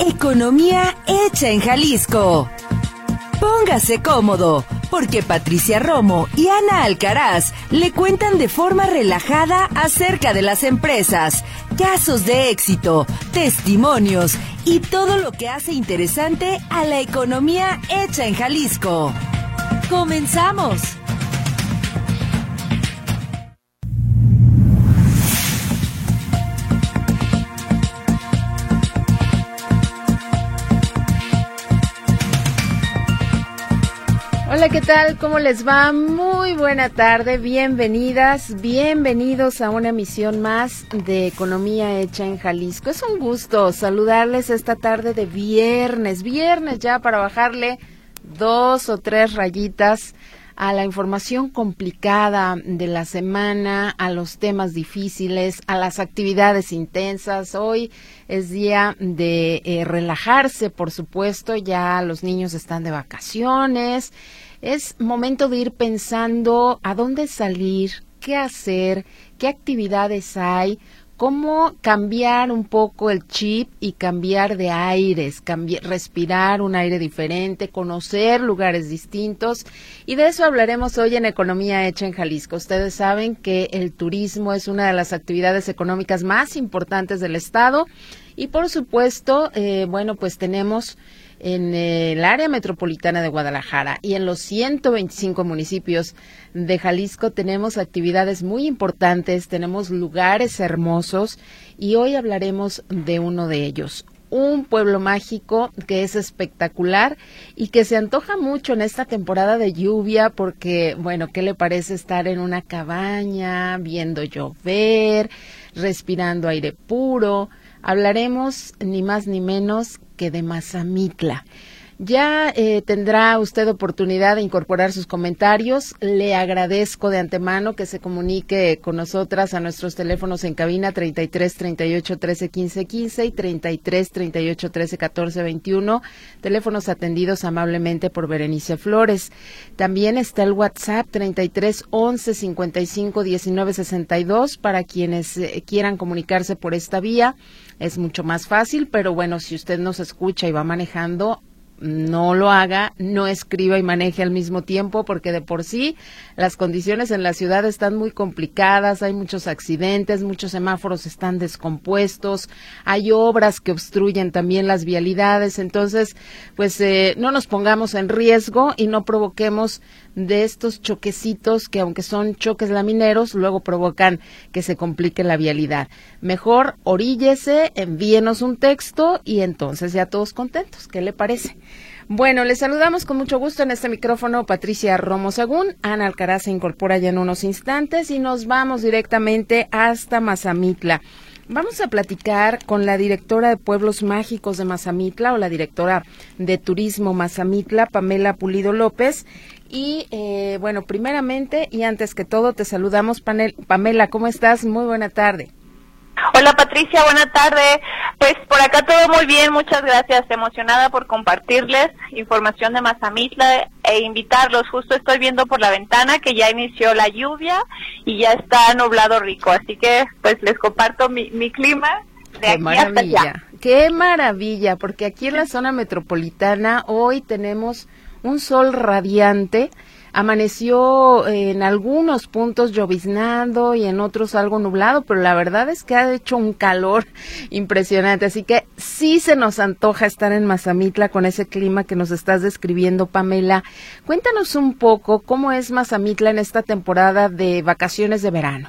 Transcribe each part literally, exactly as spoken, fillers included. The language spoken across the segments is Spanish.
Economía hecha en Jalisco. Póngase cómodo, porque Patricia Romo y Ana Alcaraz le cuentan de forma relajada acerca de las empresas, casos de éxito, testimonios y todo lo que hace interesante a la economía hecha en Jalisco. ¡Comenzamos! Hola, ¿qué tal? ¿Cómo les va? Muy buena tarde, bienvenidas, bienvenidos a una emisión más de Economía Hecha en Jalisco. Es un gusto saludarles esta tarde de viernes, viernes ya para bajarle dos o tres rayitas a la información complicada de la semana, a los temas difíciles, a las actividades intensas. Hoy es día de eh, relajarse, por supuesto, ya los niños están de vacaciones. Es momento de ir pensando a dónde salir, qué hacer, qué actividades hay, cómo cambiar un poco el chip y cambiar de aires, cambiar, respirar un aire diferente, conocer lugares distintos. Y de eso hablaremos hoy en Economía Hecha en Jalisco. Ustedes saben que el turismo es una de las actividades económicas más importantes del estado. Y por supuesto, eh, bueno, pues tenemos en el área metropolitana de Guadalajara y en los ciento veinticinco municipios de Jalisco tenemos actividades muy importantes, tenemos lugares hermosos y hoy hablaremos de uno de ellos. Un pueblo mágico que es espectacular y que se antoja mucho en esta temporada de lluvia porque, bueno, ¿qué le parece estar en una cabaña, viendo llover, respirando aire puro? Hablaremos ni más ni menos que de Mazamitla. Ya eh, tendrá usted oportunidad de incorporar sus comentarios. Le agradezco de antemano que se comunique con nosotras a nuestros teléfonos en cabina treinta y tres, treinta y ocho, trece, quince, quince y treinta y tres, treinta y ocho, trece, catorce, veintiuno, teléfonos atendidos amablemente por Berenice Flores. También está el WhatsApp treinta y tres, once, cincuenta y cinco, diecinueve, sesenta y dos para quienes eh, quieran comunicarse por esta vía. Es mucho más fácil, pero bueno, si usted nos escucha y va manejando, no lo haga, no escriba y maneje al mismo tiempo, porque de por sí las condiciones en la ciudad están muy complicadas, hay muchos accidentes, muchos semáforos están descompuestos, hay obras que obstruyen también las vialidades, entonces pues eh, no nos pongamos en riesgo y no provoquemos de estos choquecitos que aunque son choques lamineros, luego provocan que se complique la vialidad. Mejor oríllese, envíenos un texto y entonces ya todos contentos. ¿Qué le parece? Bueno, les saludamos con mucho gusto en este micrófono Patricia Romo Sagún. Ana Alcaraz se incorpora ya en unos instantes y nos vamos directamente hasta Mazamitla. Vamos a platicar con la directora de Pueblos Mágicos de Mazamitla o la directora de Turismo Mazamitla, Pamela Pulido López. Y eh, bueno, primeramente y antes que todo te saludamos, Panel, Pamela, ¿cómo estás? Muy buena tarde. Hola Patricia, buena tarde. Pues por acá todo muy bien, muchas gracias. Emocionada por compartirles información de Mazamitla e invitarlos. Justo estoy viendo por la ventana que ya inició la lluvia y ya está nublado rico, así que pues les comparto mi, mi clima de Qué aquí maravilla, hasta allá. Qué maravilla, porque aquí en la zona metropolitana hoy tenemos un sol radiante. Amaneció en algunos puntos lloviznando y en otros algo nublado, pero la verdad es que ha hecho un calor impresionante, así que sí se nos antoja estar en Mazamitla con ese clima que nos estás describiendo, Pamela. Cuéntanos un poco cómo es Mazamitla en esta temporada de vacaciones de verano.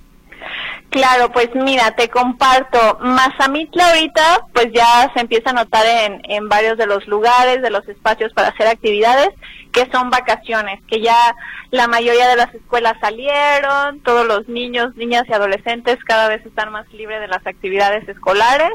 Claro, pues mira, te comparto. Mazamitla ahorita pues ya se empieza a notar en, en varios de los lugares, de los espacios para hacer actividades, que son vacaciones, que ya la mayoría de las escuelas salieron, todos los niños, niñas y adolescentes cada vez están más libres de las actividades escolares.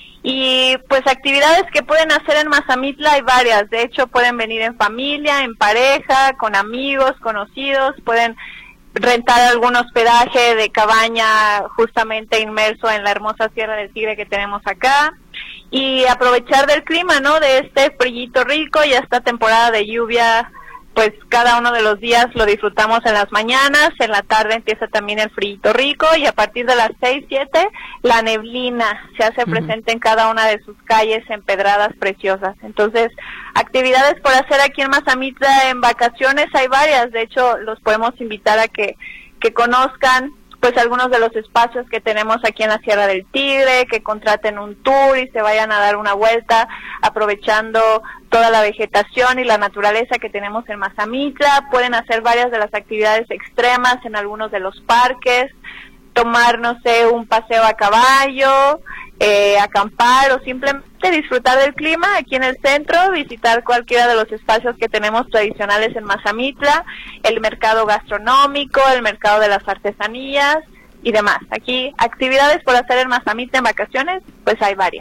Y pues actividades que pueden hacer en Mazamitla hay varias, de hecho pueden venir en familia, en pareja, con amigos, conocidos, pueden rentar algún hospedaje de cabaña justamente inmerso en la hermosa Sierra del Tigre que tenemos acá y aprovechar del clima, ¿no? De este frillito rico y esta temporada de lluvia pues cada uno de los días lo disfrutamos en las mañanas, en la tarde empieza también el frito rico y a partir de las seis, siete la neblina se hace uh-huh. presente en cada una de sus calles empedradas preciosas. Entonces, actividades por hacer aquí en Mazamitla en vacaciones hay varias, de hecho los podemos invitar a que, que conozcan pues algunos de los espacios que tenemos aquí en la Sierra del Tigre, que contraten un tour y se vayan a dar una vuelta aprovechando toda la vegetación y la naturaleza que tenemos en Mazamitla. Pueden hacer varias de las actividades extremas en algunos de los parques, tomar, no sé, un paseo a caballo, eh, acampar o simplemente disfrutar del clima aquí en el centro, visitar cualquiera de los espacios que tenemos tradicionales en Mazamitla, el mercado gastronómico, el mercado de las artesanías y demás. Aquí, actividades por hacer en Mazamitla en vacaciones, pues hay varias.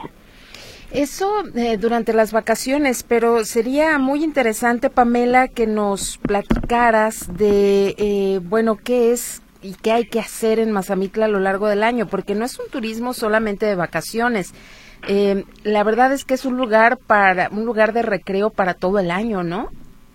Eso eh, durante las vacaciones, pero sería muy interesante, Pamela, que nos platicaras de, eh, bueno, qué es y qué hay que hacer en Mazamitla a lo largo del año, porque no es un turismo solamente de vacaciones. Eh, la verdad es que es un lugar para un lugar de recreo para todo el año, ¿no?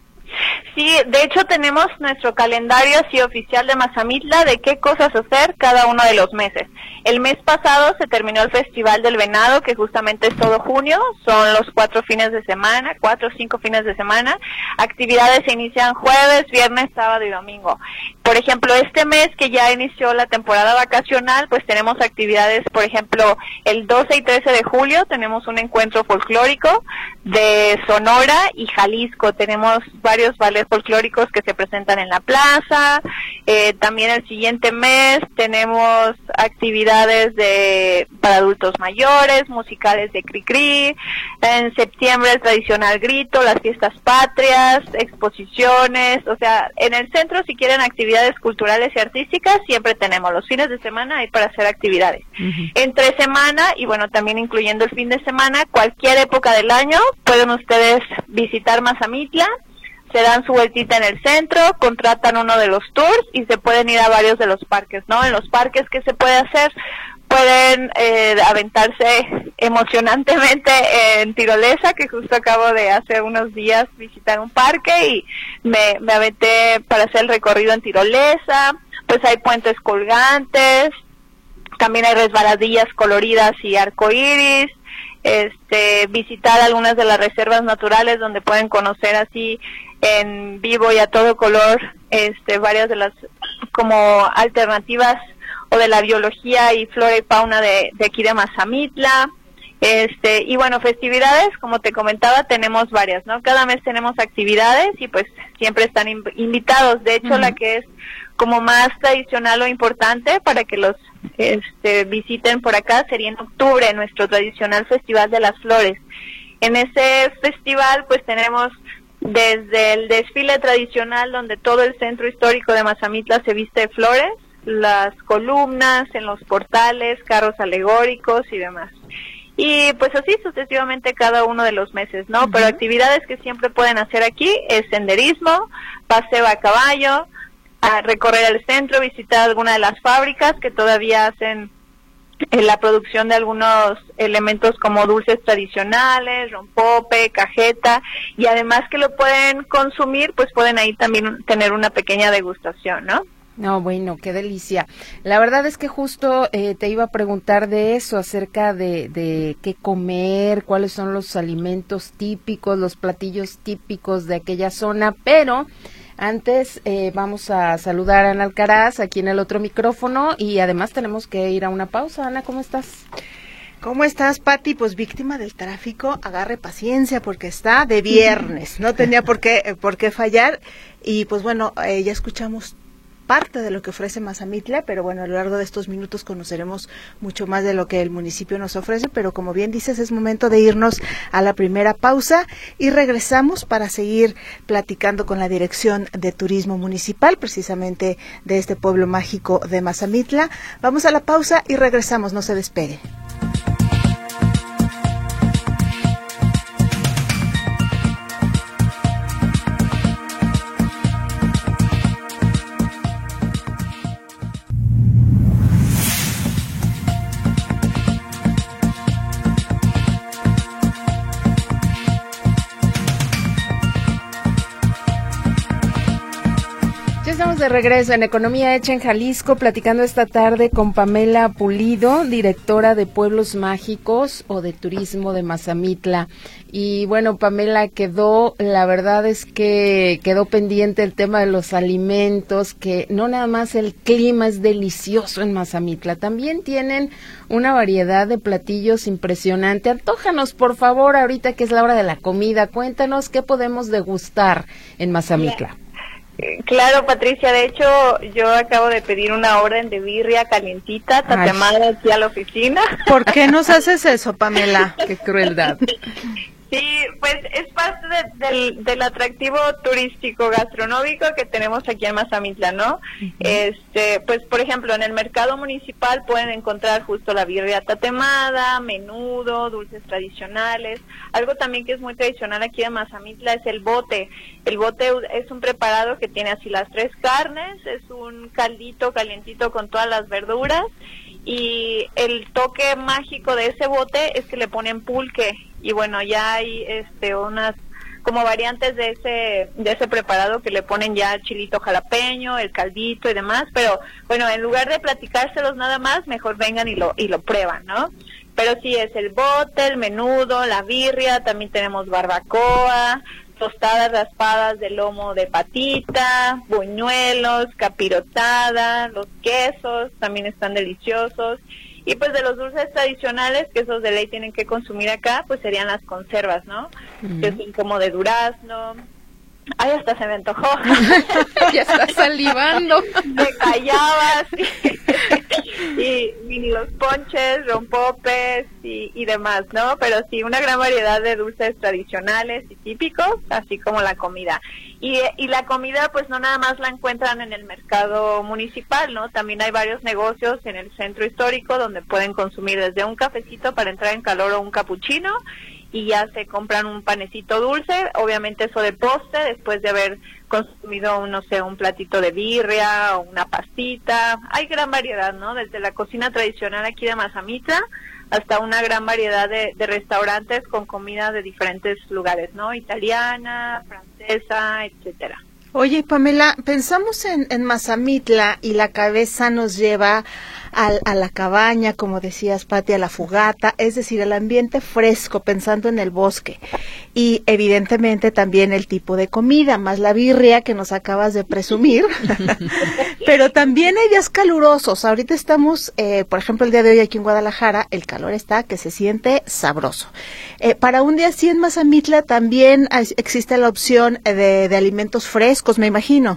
Sí, de hecho tenemos nuestro calendario así oficial de Mazamitla de qué cosas hacer cada uno de los meses. El mes pasado se terminó el Festival del Venado, que justamente es todo junio, son los cuatro fines de semana, cuatro o cinco fines de semana. Actividades se inician jueves, viernes, sábado y domingo. Por ejemplo, este mes que ya inició la temporada vacacional, pues tenemos actividades, por ejemplo, el doce y trece de julio tenemos un encuentro folclórico de Sonora y Jalisco. Tenemos varios ballets folclóricos que se presentan en la plaza. Eh, también el siguiente mes tenemos actividades de para adultos mayores, musicales de Cricri. En septiembre el tradicional grito, las fiestas patrias, exposiciones. O sea, en el centro si quieren actividades culturales y artísticas siempre tenemos los fines de semana ahí para hacer actividades. Uh-huh. Entre semana y bueno, también incluyendo el fin de semana, cualquier época del año pueden ustedes visitar Mazamitla. Se dan su vueltita en el centro, contratan uno de los tours y se pueden ir a varios de los parques, ¿no? En los parques, ¿qué se puede hacer? Pueden eh, aventarse emocionantemente en tirolesa, que justo acabo de hace unos días visitar un parque y me, me aventé para hacer el recorrido en tirolesa. Pues hay puentes colgantes, también hay resbaladillas coloridas y arcoíris. Este, visitar algunas de las reservas naturales donde pueden conocer así en vivo y a todo color este varias de las como alternativas o de la biología y flora y fauna de, de aquí de Mazamitla. Este, y bueno, festividades, como te comentaba, tenemos varias, ¿no? Cada mes tenemos actividades y pues siempre están in- invitados. De hecho, uh-huh. la que es como más tradicional o importante para que los este, visiten por acá sería en octubre, nuestro tradicional Festival de las Flores. En ese festival pues tenemos desde el desfile tradicional donde todo el centro histórico de Mazamitla se viste de flores, las columnas en los portales, carros alegóricos y demás. Y pues así sucesivamente cada uno de los meses, ¿no? Uh-huh. Pero actividades que siempre pueden hacer aquí es senderismo, paseo a caballo, a recorrer el centro, visitar alguna de las fábricas que todavía hacen eh, la producción de algunos elementos como dulces tradicionales, rompope, cajeta, y además que lo pueden consumir, pues pueden ahí también tener una pequeña degustación, ¿no? No, bueno, qué delicia. La verdad es que justo eh, te iba a preguntar de eso, acerca de, de qué comer, cuáles son los alimentos típicos, los platillos típicos de aquella zona, pero antes eh, vamos a saludar a Ana Alcaraz aquí en el otro micrófono y además tenemos que ir a una pausa. Ana, ¿cómo estás? ¿Cómo estás, Pati? Pues víctima del tráfico, agarre paciencia porque está de viernes, no tenía por qué, por qué fallar y pues bueno, eh, ya escuchamos parte de lo que ofrece Mazamitla, pero bueno, a lo largo de estos minutos conoceremos mucho más de lo que el municipio nos ofrece, pero como bien dices, es momento de irnos a la primera pausa y regresamos para seguir platicando con la Dirección de Turismo Municipal, precisamente de este pueblo mágico de Mazamitla. Vamos a la pausa y regresamos, no se despegue. de regreso en Economía Hecha en Jalisco, platicando esta tarde con Pamela Pulido, directora de Pueblos Mágicos o de Turismo de Mazamitla. Y bueno, Pamela, quedó, la verdad es que quedó pendiente el tema de los alimentos, que no nada más el clima es delicioso en Mazamitla, también tienen una variedad de platillos impresionante. Antójanos, por favor, ahorita que es la hora de la comida, cuéntanos qué podemos degustar en Mazamitla. Claro, Patricia, de hecho yo acabo de pedir una orden de birria calientita, tatemada aquí a la oficina. ¿Por qué nos haces eso, Pamela? Qué crueldad. Sí, pues es parte de, del, del atractivo turístico gastronómico que tenemos aquí en Mazamitla, ¿no? Uh-huh. Este, pues por ejemplo, en el mercado municipal pueden encontrar justo la birria tatemada, menudo, dulces tradicionales. Algo también que es muy tradicional aquí en Mazamitla es el bote. El bote es un preparado que tiene así las tres carnes, es un caldito calientito con todas las verduras. Y el toque mágico de ese bote es que le ponen pulque, y bueno, ya hay este unas como variantes de ese de ese preparado que le ponen ya el chilito jalapeño, el caldito y demás, pero bueno, en lugar de platicárselos nada más, mejor vengan y lo y lo prueban, ¿no? Pero sí, es el bote, el menudo, la birria, también tenemos barbacoa, tostadas raspadas de lomo de patita, buñuelos, capirotada, los quesos también están deliciosos. Y pues de los dulces tradicionales, que esos de ley tienen que consumir acá, pues serían las conservas, ¿no? Uh-huh. Que son como de durazno. Ay, hasta se me antojó. Ya está salivando. De callabas y, y, y los ponches, rompopes y, y demás, ¿no? Pero sí, una gran variedad de dulces tradicionales y típicos, así como la comida. Y, y la comida, pues no nada más la encuentran en el mercado municipal, ¿no? También hay varios negocios en el centro histórico donde pueden consumir desde un cafecito para entrar en calor o un capuchino, y ya se compran un panecito dulce, obviamente eso de postre, después de haber consumido, no sé, un platito de birria o una pastita. Hay gran variedad, ¿no? Desde la cocina tradicional aquí de Mazamitla hasta una gran variedad de, de restaurantes con comida de diferentes lugares, ¿no? Italiana, francesa, etcétera. Oye, Pamela, pensamos en, en Mazamitla y la cabeza nos lleva al, a la cabaña, como decías, Pati, a la fogata, es decir, el ambiente fresco, pensando en el bosque. Y evidentemente también el tipo de comida, más la birria que nos acabas de presumir. Pero también hay días calurosos. Ahorita estamos, eh, por ejemplo, el día de hoy aquí en Guadalajara, el calor está que se siente sabroso. Eh, para un día así en Mazamitla también hay, existe la opción de, de alimentos frescos, me imagino.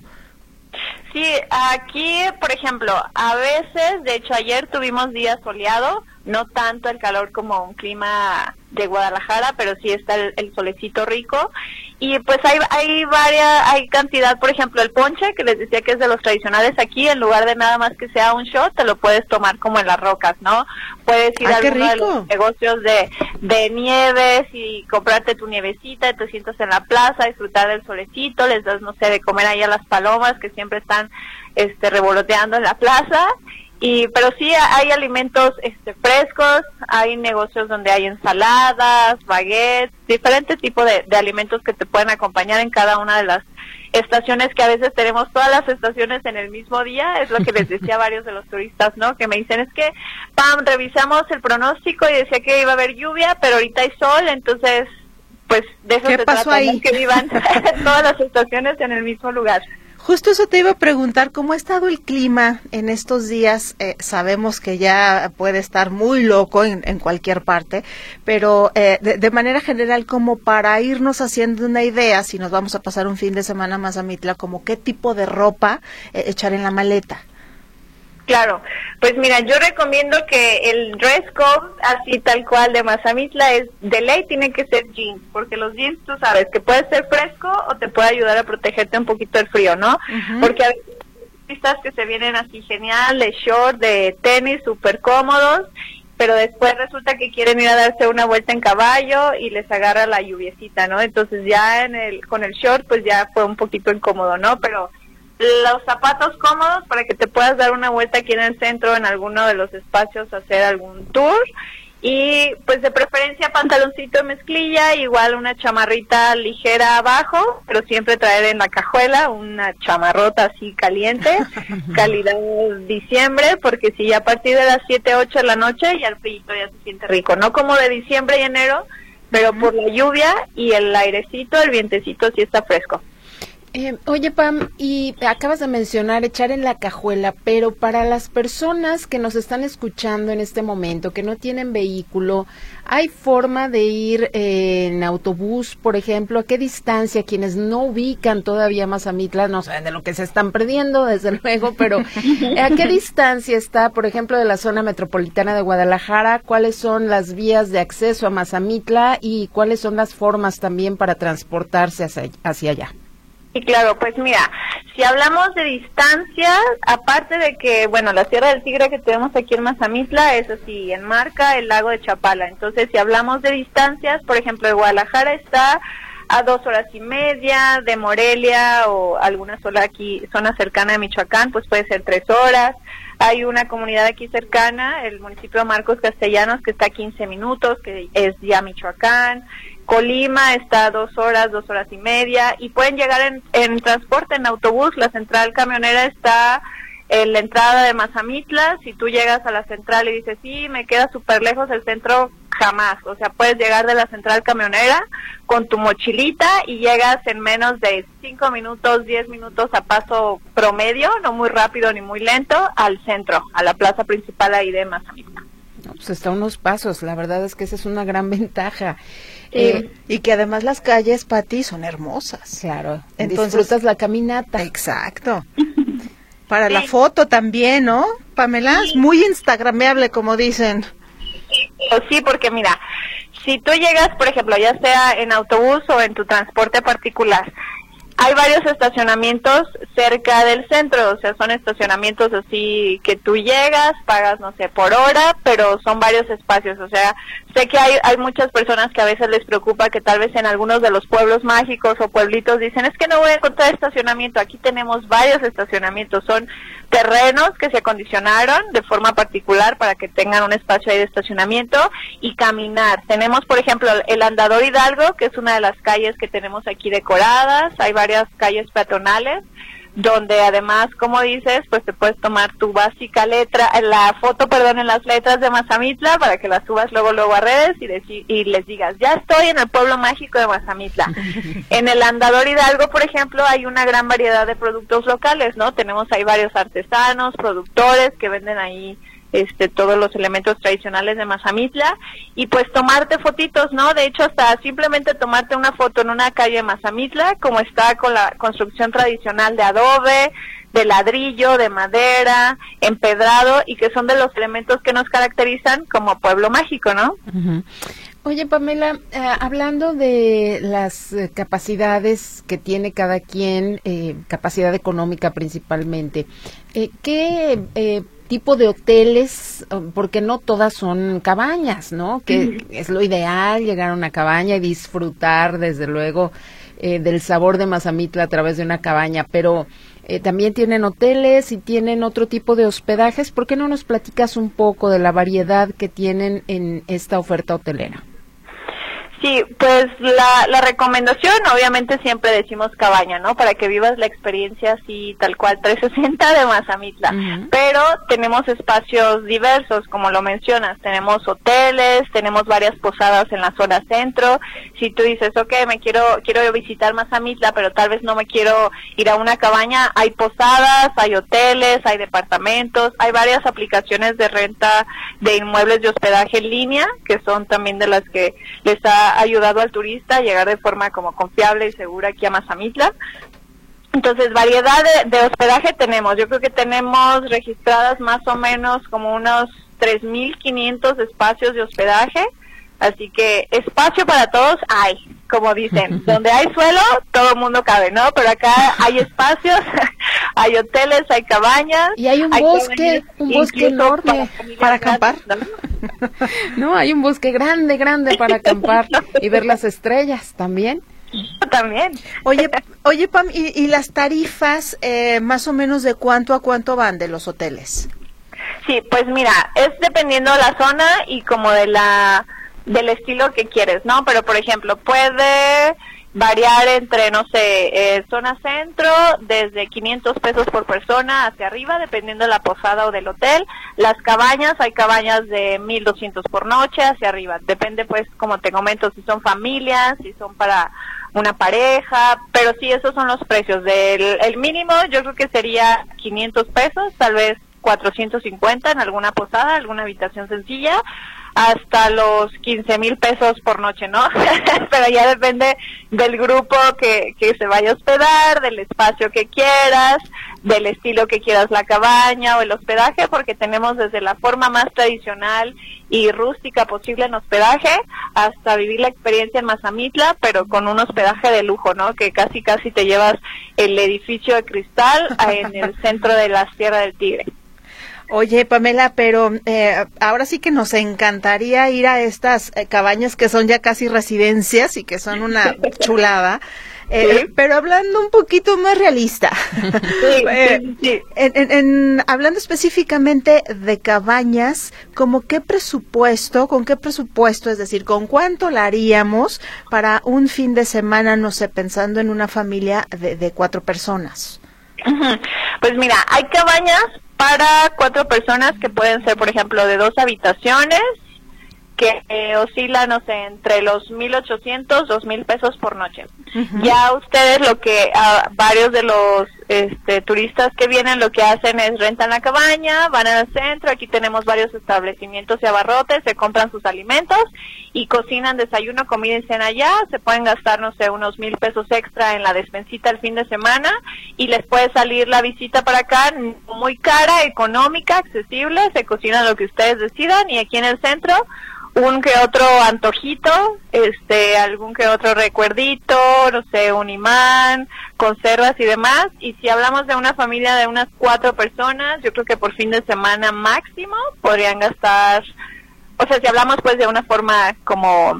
Sí, aquí, por ejemplo, a veces, de hecho ayer tuvimos días soleados, no tanto el calor como un clima de Guadalajara, pero sí está el, el solecito rico. Y pues hay hay varias, hay cantidad, por ejemplo, el ponche, que les decía que es de los tradicionales aquí, en lugar de nada más que sea un shot, te lo puedes tomar como en las rocas, ¿no? Puedes ir a alguno de los negocios de, de nieves y comprarte tu nievecita, y te sientas en la plaza, disfrutar del solecito, les das, no sé, de comer ahí a las palomas que siempre están este revoloteando en la plaza. Y pero sí hay alimentos este frescos, hay negocios donde hay ensaladas, baguettes, diferentes tipos de, de alimentos que te pueden acompañar en cada una de las estaciones, que a veces tenemos todas las estaciones en el mismo día. Es lo que les decía a varios de los turistas, ¿no? Que me dicen, es que, pam, revisamos el pronóstico y decía que iba a haber lluvia, pero ahorita hay sol, entonces, pues de eso se trata, ¿no? Que vivan todas las estaciones en el mismo lugar. Justo eso te iba a preguntar, ¿cómo ha estado el clima en estos días? Eh, sabemos que ya puede estar muy loco en, en cualquier parte, pero eh, de, de manera general, como para irnos haciendo una idea, si nos vamos a pasar un fin de semana a Mazamitla, como qué tipo de ropa eh, echar en la maleta. Claro, pues mira, yo recomiendo que el dress code, así tal cual de Mazamitla, es de ley tiene que ser jeans, porque los jeans, tú sabes, que puede ser fresco o te puede ayudar a protegerte un poquito del frío, ¿no? Uh-huh. Porque hay turistas que se vienen así genial, de short, de tenis, súper cómodos, pero después resulta que quieren ir a darse una vuelta en caballo y les agarra la lluviecita, ¿no? Entonces ya en el con el short, pues ya fue un poquito incómodo, ¿no? Pero los zapatos cómodos para que te puedas dar una vuelta aquí en el centro, en alguno de los espacios, hacer algún tour. Y pues de preferencia pantaloncito de mezclilla, igual una chamarrita ligera abajo, pero siempre traer en la cajuela una chamarrota así caliente, calidad diciembre, porque si ya a partir de las siete, ocho de la noche ya el frío ya se siente rico, no como de diciembre y enero, pero uh-huh. por la lluvia y el airecito, el vientecito sí está fresco. Eh, oye, Pam, y acabas de mencionar echar en la cajuela, pero para las personas que nos están escuchando en este momento, que no tienen vehículo, ¿hay forma de ir eh, en autobús, por ejemplo? ¿A qué distancia? Quienes no ubican todavía Mazamitla, no saben de lo que se están perdiendo, desde luego, pero ¿a qué distancia está, por ejemplo, de la zona metropolitana de Guadalajara? ¿Cuáles son las vías de acceso a Mazamitla y cuáles son las formas también para transportarse hacia, hacia allá? Y claro, pues mira, si hablamos de distancia, aparte de que, bueno, la Sierra del Tigre que tenemos aquí en Mazamitla es así, enmarca el lago de Chapala. Entonces, si hablamos de distancias, por ejemplo, de Guadalajara está a dos horas y media, de Morelia o alguna zona aquí, zona cercana de Michoacán, pues puede ser tres horas. Hay una comunidad aquí cercana, el municipio de Marcos Castellanos, que está a quince minutos, que es ya Michoacán. Colima está a dos horas, dos horas y media, y pueden llegar en, en transporte, en autobús. La central camionera está en la entrada de Mazamitla. Si tú llegas a la central y dices, sí, me queda súper lejos el centro, jamás. O sea, puedes llegar de la central camionera con tu mochilita y llegas en menos de cinco minutos, diez minutos a paso promedio, no muy rápido ni muy lento, al centro, a la plaza principal ahí de Mazamitla. No, pues está a unos pasos, la verdad es que esa es una gran ventaja. Eh, y que además las calles, Pati, son hermosas. Claro, entonces disfrutas la caminata. Exacto. Para sí. La foto también, ¿no, Pamela? Sí. Es muy instagrameable, como dicen. Sí, porque mira, si tú llegas, por ejemplo, ya sea en autobús o en tu transporte particular, hay varios estacionamientos cerca del centro, o sea, son estacionamientos así que tú llegas, pagas, no sé, por hora, pero son varios espacios, o sea, sé que hay hay muchas personas que a veces les preocupa que tal vez en algunos de los pueblos mágicos o pueblitos dicen, es que no voy a encontrar estacionamiento. Aquí tenemos varios estacionamientos, son terrenos que se acondicionaron de forma particular para que tengan un espacio ahí de estacionamiento y caminar. Tenemos, por ejemplo, el Andador Hidalgo, que es una de las calles que tenemos aquí decoradas, hay varias calles peatonales, donde además, como dices, pues te puedes tomar tu básica letra, la foto, perdón, en las letras de Mazamitla, para que las subas luego luego a redes y, deci- y les digas, ya estoy en el pueblo mágico de Mazamitla. En el Andador Hidalgo, por ejemplo, hay una gran variedad de productos locales, ¿no? Tenemos ahí varios artesanos, productores que venden ahí este todos los elementos tradicionales de Mazamitla, y pues tomarte fotitos, ¿no? De hecho, hasta simplemente tomarte una foto en una calle de Mazamitla, como está con la construcción tradicional de adobe, de ladrillo, de madera, empedrado, y que son de los elementos que nos caracterizan como pueblo mágico, ¿no? Uh-huh. Oye, Pamela, eh, hablando de las eh, capacidades que tiene cada quien, eh, capacidad económica principalmente, eh, ¿qué eh, tipo de hoteles, porque no todas son cabañas, ¿no? Que uh-huh. es lo ideal, llegar a una cabaña y disfrutar, desde luego, eh, del sabor de Mazamitla a través de una cabaña, pero eh, también tienen hoteles y tienen otro tipo de hospedajes. ¿Por qué no nos platicas un poco de la variedad que tienen en esta oferta hotelera? Sí, pues la, la recomendación, obviamente siempre decimos cabaña, ¿no? Para que vivas la experiencia así, tal cual, trescientos sesenta de Mazamitla. Uh-huh. Pero tenemos espacios diversos, como lo mencionas. Tenemos hoteles, tenemos varias posadas en la zona centro. Si tú dices, ok, me quiero quiero visitar Mazamitla, pero tal vez no me quiero ir a una cabaña, hay posadas, hay hoteles, hay departamentos, hay varias aplicaciones de renta de inmuebles de hospedaje en línea, que son también de las que les ha ayudado al turista a llegar de forma como confiable y segura aquí a Mazamitla. Entonces, variedad de, de hospedaje tenemos. Yo creo que tenemos registradas más o menos como unos tres mil quinientos espacios de hospedaje. Así que espacio para todos hay, como dicen. Donde hay suelo, todo el mundo cabe, ¿no? Pero acá hay espacios, hay hoteles, hay cabañas. Y hay un hay bosque, un bosque enorme para, para acampar. ¿No? No, hay un bosque grande, grande para acampar y ver las estrellas también. También. Oye, oye Pam, ¿y, y las tarifas eh, más o menos de cuánto a cuánto van de los hoteles? Sí, pues mira, es dependiendo de la zona y como de la del estilo que quieres, ¿no? Pero por ejemplo, puede variar entre, no sé, eh, zona centro, desde quinientos pesos por persona hacia arriba, dependiendo de la posada o del hotel. Las cabañas, hay cabañas de mil doscientos por noche hacia arriba. Depende, pues, como te comento, si son familias, si son para una pareja, pero sí, esos son los precios. Del el mínimo, yo creo que sería quinientos pesos, tal vez cuatrocientos cincuenta en alguna posada, alguna habitación sencilla, hasta los quince mil pesos por noche, ¿no? Pero ya depende del grupo que, que se vaya a hospedar, del espacio que quieras, del estilo que quieras la cabaña o el hospedaje, porque tenemos desde la forma más tradicional y rústica posible en hospedaje hasta vivir la experiencia en Mazamitla, pero con un hospedaje de lujo, ¿no? Que casi casi te llevas el edificio de cristal en el centro de la Sierra del Tigre. Oye, Pamela, pero eh, ahora sí que nos encantaría ir a estas eh, cabañas que son ya casi residencias y que son una chulada, eh, ¿sí? Pero hablando un poquito más realista, sí, eh, sí, sí. En, en, en, hablando específicamente de cabañas, ¿cómo qué presupuesto, con qué presupuesto, es decir, con cuánto la haríamos para un fin de semana, no sé, pensando en una familia de, de cuatro personas? Pues mira, hay cabañas para cuatro personas que pueden ser, por ejemplo, de dos habitaciones, que eh, oscilan, no sé, entre los mil ochocientos, dos mil pesos por noche. Uh-huh. Ya ustedes, lo que a varios de los este, turistas que vienen, lo que hacen es rentan la cabaña, van al centro, aquí tenemos varios establecimientos y abarrotes, se compran sus alimentos y cocinan desayuno, comida y cena allá, se pueden gastar, no sé, unos mil pesos extra en la despensita el fin de semana y les puede salir la visita para acá muy cara, económica, accesible, se cocina lo que ustedes decidan y aquí en el centro un que otro antojito, este, algún que otro recuerdito, no sé, un imán, conservas y demás. Y si hablamos de una familia de unas cuatro personas, yo creo que por fin de semana máximo podrían gastar, o sea, si hablamos pues de una forma como,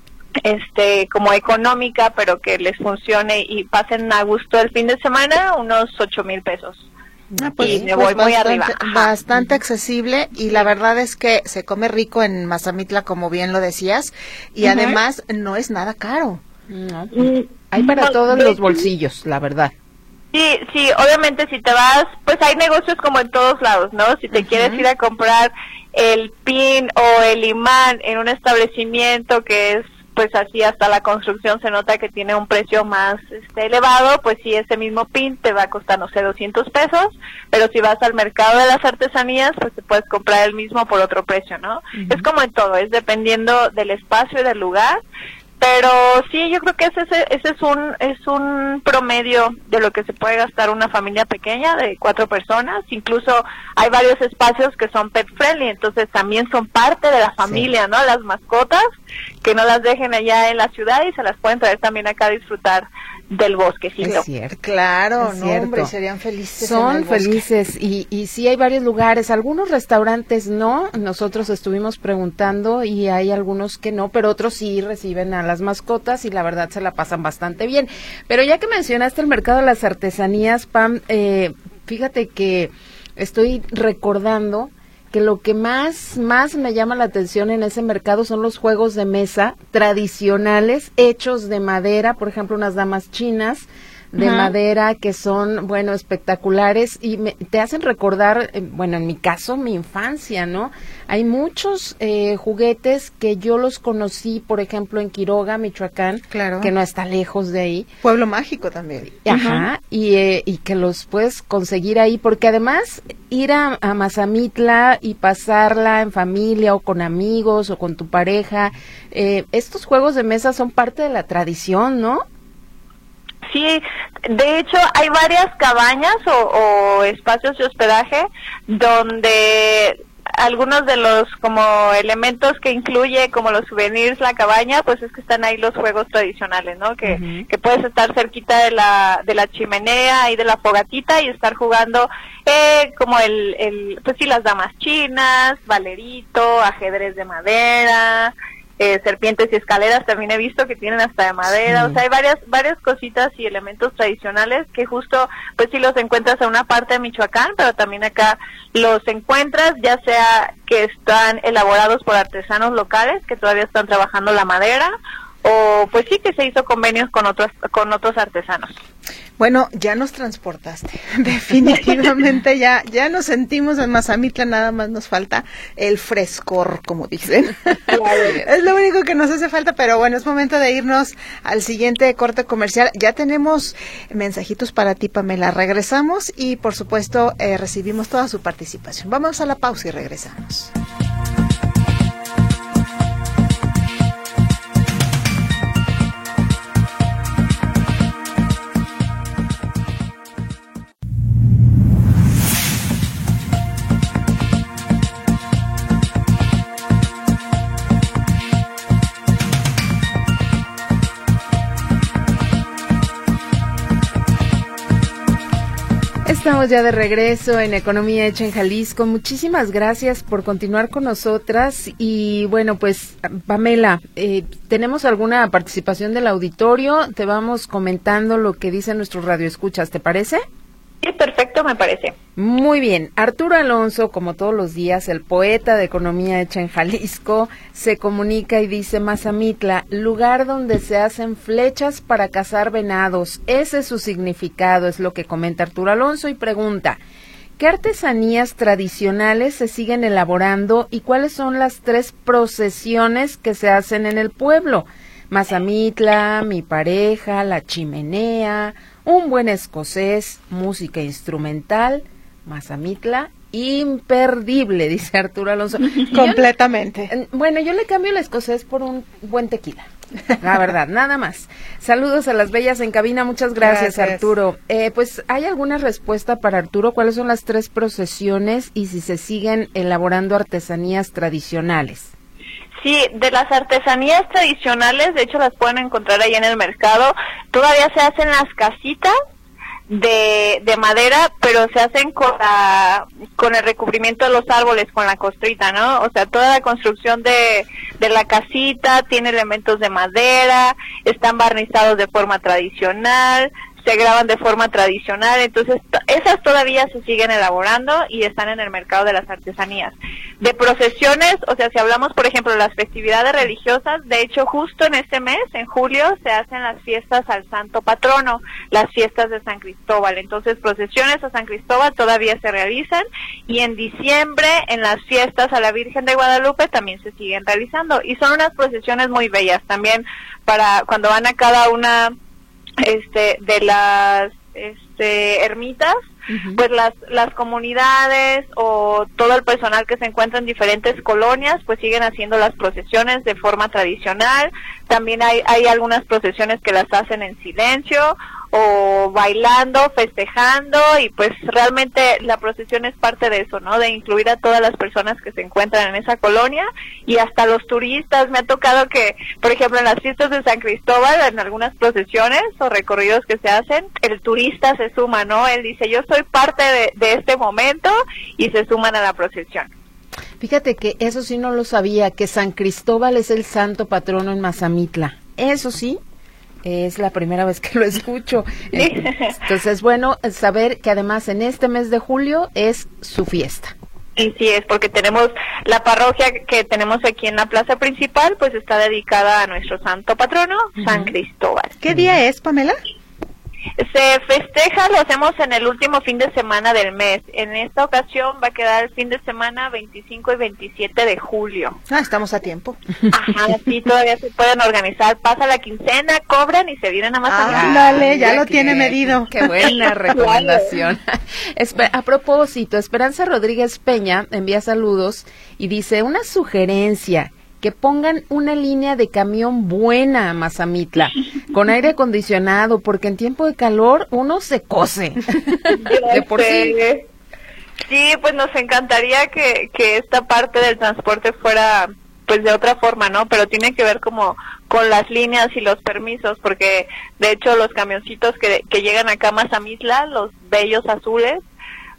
este, como económica, pero que les funcione y pasen a gusto el fin de semana, unos ocho mil pesos. Ah, pues, y me pues voy muy bastante, arriba. Bastante accesible y la verdad es que se come rico en Mazamitla, como bien lo decías, y uh-huh. además no es nada caro. No. Hay para no, todos no, los bolsillos, la verdad. Sí, sí, obviamente si te vas, pues hay negocios como en todos lados, ¿no? Si te uh-huh. quieres ir a comprar el pin o el imán en un establecimiento que es pues así hasta la construcción se nota que tiene un precio más este, elevado, pues sí, ese mismo pin te va a costar, no sé, doscientos pesos, pero si vas al mercado de las artesanías, pues te puedes comprar el mismo por otro precio, ¿no? Uh-huh. Es como en todo, es dependiendo del espacio y del lugar, pero sí, yo creo que ese, ese, ese es un es un promedio de lo que se puede gastar una familia pequeña de cuatro personas. Incluso hay varios espacios que son pet friendly, entonces también son parte de la familia, sí. ¿no? Las mascotas, que no las dejen allá en la ciudad y se las pueden traer también acá a disfrutar del bosquecito. Es cierto, claro, es no, cierto. Hombre, serían felices. Son felices y, y sí hay varios lugares, algunos restaurantes no, nosotros estuvimos preguntando y hay algunos que no, pero otros sí reciben a las mascotas y la verdad se la pasan bastante bien. Pero ya que mencionaste el mercado de las artesanías, Pam, eh, fíjate que estoy recordando que lo que más, más me llama la atención en ese mercado son los juegos de mesa tradicionales, hechos de madera, por ejemplo, unas damas chinas de uh-huh. madera que son, bueno, espectaculares y me, te hacen recordar, eh, bueno, en mi caso, mi infancia, ¿no? Hay muchos eh, juguetes que yo los conocí, por ejemplo, en Quiroga, Michoacán, claro. que no está lejos de ahí. Pueblo mágico también. Ajá, uh-huh. y, eh, y que los puedes conseguir ahí, porque además ir a, a Mazamitla y pasarla en familia o con amigos o con tu pareja, eh, estos juegos de mesa son parte de la tradición, ¿no? Sí, de hecho hay varias cabañas o, o espacios de hospedaje donde algunos de los como elementos que incluye como los souvenirs la cabaña, pues es que están ahí los juegos tradicionales, ¿no? Que, uh-huh. que puedes estar cerquita de la de la chimenea y de la fogatita y estar jugando eh, como el, el pues sí, las damas chinas, valerito, ajedrez de madera, eh, serpientes y escaleras también he visto que tienen hasta de madera, sí. O sea, hay varias varias cositas y elementos tradicionales que justo, pues sí los encuentras en una parte de Michoacán, pero también acá los encuentras, ya sea que están elaborados por artesanos locales que todavía están trabajando la madera, o pues sí que se hizo convenios con otros con otros artesanos. Bueno, ya nos transportaste, definitivamente ya ya nos sentimos en Mazamitla, nada más nos falta el frescor, como dicen. Es lo único que nos hace falta, pero bueno, es momento de irnos al siguiente corte comercial. Ya tenemos mensajitos para ti, Pamela. Regresamos y, por supuesto, eh, recibimos toda su participación. Vamos a la pausa y regresamos. Estamos ya de regreso en Economía Hecha en Jalisco. Muchísimas gracias por continuar con nosotras. Y bueno, pues Pamela, eh, ¿tenemos alguna participación del auditorio? Te vamos comentando lo que dicen nuestros radioescuchas, ¿te parece? Sí, perfecto, me parece. Muy bien. Arturo Alonso, como todos los días, el poeta de Economía Hecha en Jalisco, se comunica y dice: Mazamitla, lugar donde se hacen flechas para cazar venados. Ese es su significado, es lo que comenta Arturo Alonso, y pregunta: ¿qué artesanías tradicionales se siguen elaborando y cuáles son las tres procesiones que se hacen en el pueblo? Mazamitla, mi pareja, la chimenea, un buen escocés, música instrumental, Mazamitla, imperdible, dice Arturo Alonso. Completamente. Yo, bueno, yo le cambio el escocés por un buen tequila, la verdad, nada más. Saludos a las bellas en cabina, muchas gracias, gracias. Arturo. Eh, pues, ¿hay alguna respuesta para Arturo? ¿Cuáles son las tres procesiones y si se siguen elaborando artesanías tradicionales? Sí, de las artesanías tradicionales, de hecho las pueden encontrar ahí en el mercado. Todavía se hacen las casitas de, de madera, pero se hacen con la, con el recubrimiento de los árboles, con la costrita, ¿no? O sea, toda la construcción de, de la casita tiene elementos de madera, están barnizados de forma tradicional, se graban de forma tradicional, entonces esas todavía se siguen elaborando y están en el mercado de las artesanías. De procesiones, o sea, si hablamos, por ejemplo, de las festividades religiosas, de hecho, justo en este mes, en julio, se hacen las fiestas al Santo Patrono, las fiestas de San Cristóbal. Entonces, procesiones a San Cristóbal todavía se realizan, y en diciembre, en las fiestas a la Virgen de Guadalupe, también se siguen realizando. Y son unas procesiones muy bellas también, para cuando van a cada una este de las este ermitas, uh-huh. Pues las las comunidades o todo el personal que se encuentra en diferentes colonias pues siguen haciendo las procesiones de forma tradicional. También hay hay algunas procesiones que las hacen en silencio o bailando, festejando, y pues realmente la procesión es parte de eso, ¿no? De incluir a todas las personas que se encuentran en esa colonia y hasta los turistas. Me ha tocado que, por ejemplo, en las fiestas de San Cristóbal, en algunas procesiones o recorridos que se hacen, el turista se suma, ¿no? Él dice, yo soy parte de, de este momento, y se suman a la procesión. Fíjate que eso sí no lo sabía, que San Cristóbal es el santo patrono en Mazamitla. Eso sí, es la primera vez que lo escucho. Entonces, bueno, saber que además en este mes de julio es su fiesta. Y sí, es porque tenemos la parroquia que tenemos aquí en la plaza principal, pues está dedicada a nuestro santo patrono, uh-huh. San Cristóbal. ¿Qué día es, Pamela? Se festeja, lo hacemos en el último fin de semana del mes. En esta ocasión va a quedar el fin de semana veinticinco y veintisiete de julio. Ah, estamos a tiempo. Ajá, sí, todavía se pueden organizar. Pasa la quincena, cobran y se vienen a más. Ah, dale, ya lo tiene medido. Qué buena recomendación. A propósito, Esperanza Rodríguez Peña envía saludos y dice, una sugerencia, que pongan una línea de camión buena a Mazamitla, con aire acondicionado, porque en tiempo de calor uno se cose. De por sí. Sí, pues nos encantaría que, que esta parte del transporte fuera pues de otra forma, ¿no? Pero tiene que ver como con las líneas y los permisos, porque de hecho los camioncitos que, que llegan acá a Mazamitla, los bellos azules,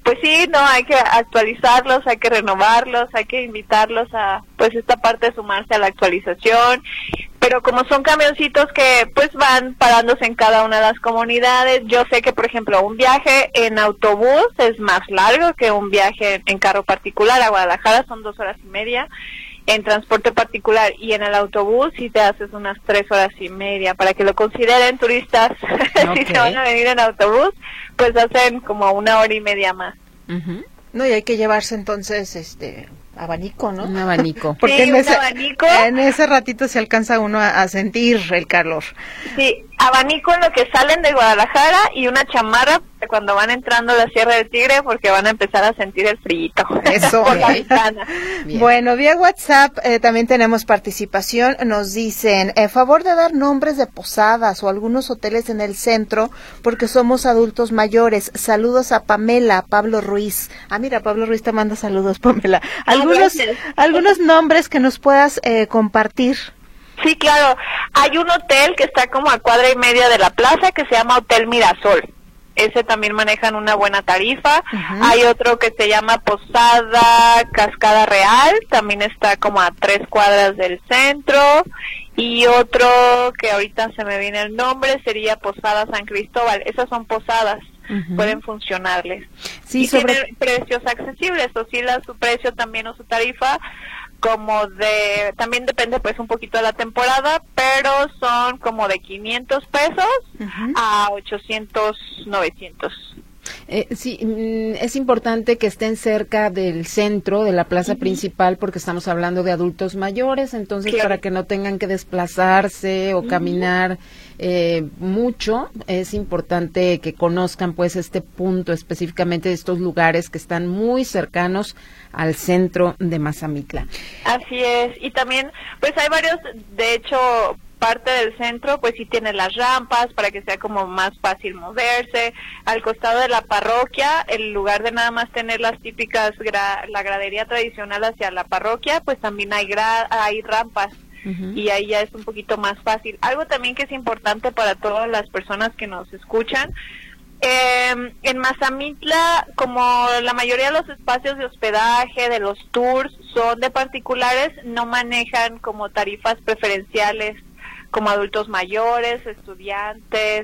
pues sí, no, hay que actualizarlos, hay que renovarlos, hay que invitarlos a, pues esta parte de sumarse a la actualización, pero como son camioncitos que pues van parándose en cada una de las comunidades, yo sé que por ejemplo un viaje en autobús es más largo que un viaje en carro particular a Guadalajara, son dos horas y media, en transporte particular, y en el autobús si te haces unas tres horas y media, para que lo consideren turistas. Okay. Si se van a venir en autobús, pues hacen como una hora y media más. Uh-huh. No, y hay que llevarse entonces este abanico, ¿no? Un abanico. Porque sí, en, ese, abanico. en ese ratito se alcanza uno a, a sentir el calor. Sí, abanico en lo que salen de Guadalajara y una chamarra cuando van entrando a la Sierra del Tigre, porque van a empezar a sentir el frío. Eso. Por la ventana. Bueno, vía WhatsApp eh, también tenemos participación. Nos dicen, eh, favor de dar nombres de posadas o algunos hoteles en el centro, porque somos adultos mayores. Saludos a Pamela, Pablo Ruiz. Ah, mira, Pablo Ruiz te manda saludos, Pamela. Algunos, algunos nombres que nos puedas eh, compartir. Sí, claro. Hay un hotel que está como a cuadra y media de la plaza que se llama Hotel Mirasol. Ese también manejan una buena tarifa. Uh-huh. Hay otro que se llama Posada Cascada Real, también está como a tres cuadras del centro. Y otro que ahorita se me viene el nombre sería Posada San Cristóbal. Esas son posadas. Uh-huh. Pueden funcionarles. Sí, y sobre... tienen precios accesibles, oscila su precio también o su tarifa, como de, también depende pues un poquito de la temporada, pero son como de quinientos pesos uh-huh. a ochocientos, novecientos. Eh, sí, es importante que estén cerca del centro, de la plaza uh-huh. principal, porque estamos hablando de adultos mayores, entonces claro. para que no tengan que desplazarse o uh-huh. caminar eh, mucho, es importante que conozcan pues este punto específicamente de estos lugares que están muy cercanos al centro de Mazamitla. Así es, y también pues hay varios, de hecho, parte del centro pues sí tiene las rampas para que sea como más fácil moverse. Al costado de la parroquia, en lugar de nada más tener las típicas gra la gradería tradicional hacia la parroquia, pues también hay gra hay rampas. Uh-huh. Y ahí ya es un poquito más fácil. Algo también que es importante para todas las personas que nos escuchan, eh, en Mazamitla, como la mayoría de los espacios de hospedaje, de los tours, son de particulares, no manejan como tarifas preferenciales como adultos mayores, estudiantes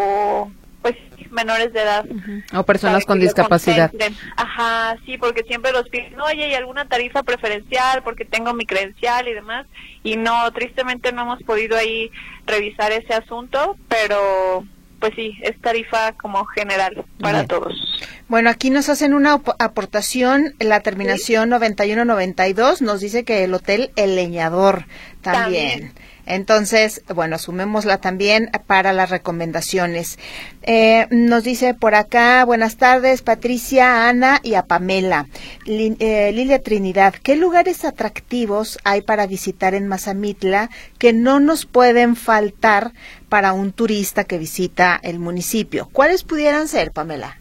o pues menores de edad. Uh-huh. O personas con discapacidad. Ajá, sí, porque siempre los piden, oye, ¿hay alguna tarifa preferencial? Porque tengo mi credencial y demás. Y no, tristemente no hemos podido ahí revisar ese asunto, pero pues sí, es tarifa como general para Bien. todos. Bueno, aquí nos hacen una aportación, la terminación ¿Sí? noventa y uno noventa y dos nos dice que el hotel El Leñador también. también. Entonces, bueno, sumémosla también para las recomendaciones. Eh, nos dice por acá, buenas tardes, Patricia, Ana y a Pamela. Li, eh, Lilia Trinidad, ¿qué lugares atractivos hay para visitar en Mazamitla que no nos pueden faltar para un turista que visita el municipio? ¿Cuáles pudieran ser, Pamela?